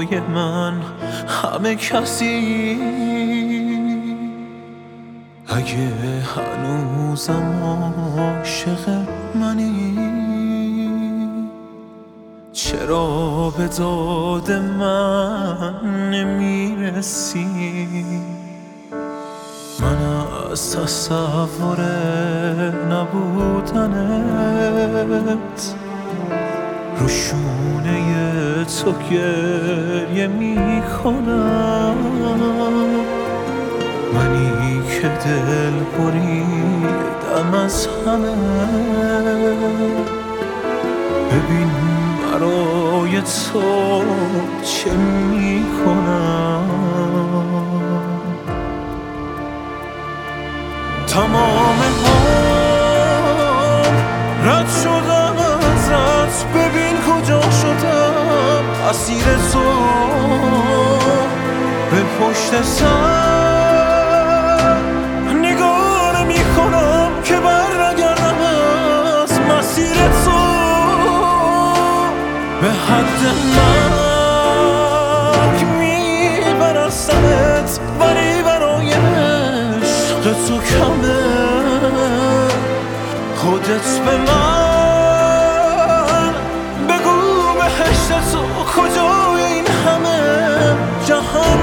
برای من همه کسی. اگه هنوزم عاشق منی، چرا به داد من نمیرسی؟ من از تصور نبودنت رو شونه تو گریه میکنم. منی که دل بریدم از همه، ببین برای تو چه میکنم. تمام هم رد شدم ازت، ببین کجا شدم اسیر تو. به پشت سر نگاه نمی کنم که بر نگردم از مسیر تو. به حد مرگ میبرستمت، ولی برای عشق تو کمه. خودت به من بگو بهشت تو کجای این همه جهان